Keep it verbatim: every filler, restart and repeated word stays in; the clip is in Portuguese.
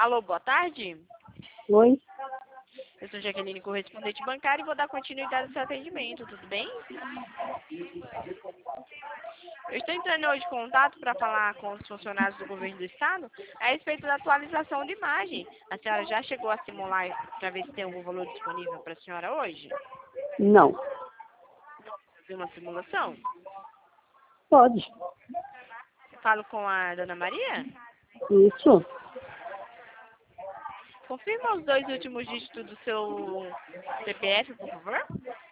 Alô, boa tarde. Oi? Eu sou Jaqueline, correspondente bancária, e vou dar continuidade ao seu atendimento, tudo bem? Eu estou entrando hoje em contato para falar com os funcionários do governo do estado a respeito da atualização de imagem. A senhora já chegou a simular para ver se tem algum valor disponível para a senhora hoje? Não. Fazer uma simulação? Pode. Falo com a dona Maria? Isso. Confirma os dois últimos dígitos do seu C P F, por favor.